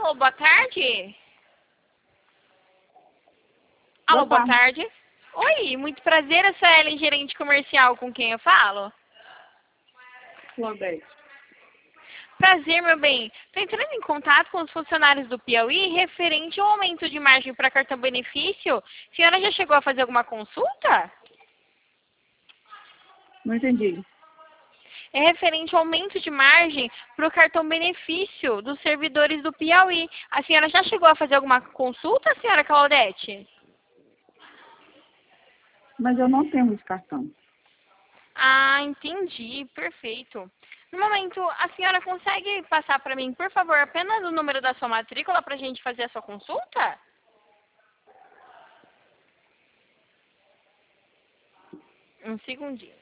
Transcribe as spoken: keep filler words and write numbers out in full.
Alô, boa tarde. Alô, boa Boa tarde. Oi, muito prazer, eu sou a Ellen, gerente comercial, com quem eu falo? Claudete. Prazer, meu bem. Estou entrando em contato com os funcionários do Piauí referente ao aumento de margem para cartão benefício. A senhora já chegou a fazer alguma consulta? Não entendi. É referente ao aumento de margem para o cartão benefício dos servidores do Piauí. A senhora já chegou a fazer alguma consulta, senhora Claudete? Mas eu não tenho esse cartão. Ah, entendi. Perfeito. No momento, a senhora consegue passar para mim, por favor, apenas o número da sua matrícula para a gente fazer a sua consulta? Um segundinho.